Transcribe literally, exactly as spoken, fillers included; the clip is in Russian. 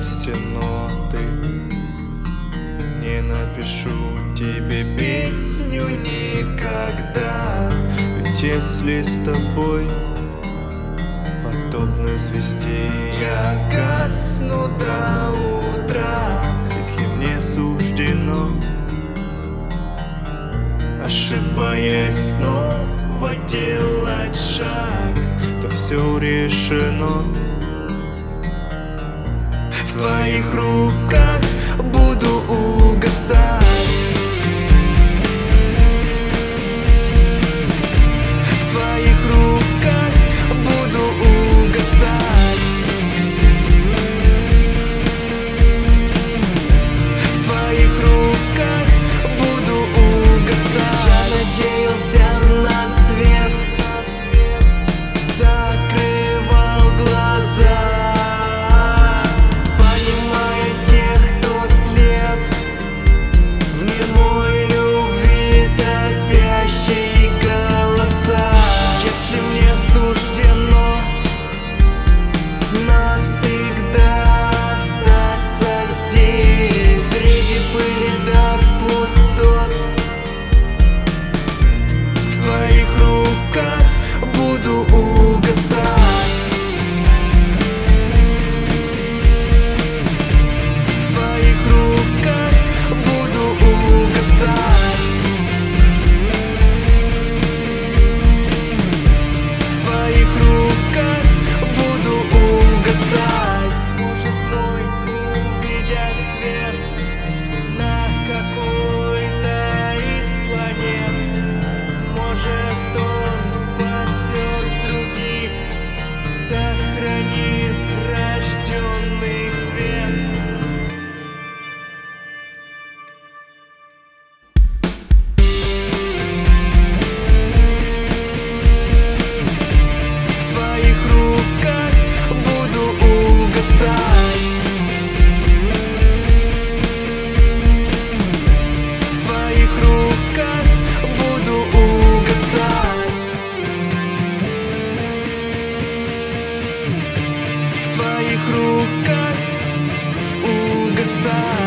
все ноты. Не напишу тебе песню никогда, ведь если с тобой подобно звезде я гасну до утра. Если мне суждено, ошибаясь, снова делать шаг, то все решено. В твоих руках буду угасать. В твоих руках буду угасать. В твоих руках буду угасать. Я надеялся на свет, закрывал глаза, понимая тех, кто слеп в немой любви топящие голоса. Если мне суждено навсегда остаться здесь, среди пыли да пустот, в твоих руках буду угасать. В твоих руках буду угасать. В твоих руках буду угасать. Может, мой увидят свет на какой-то из планет. Может, он спасет других, сохранив рожденный свет. В твоих руках буду угасать. В твоих руках буду угасать. В твоих руках угасать.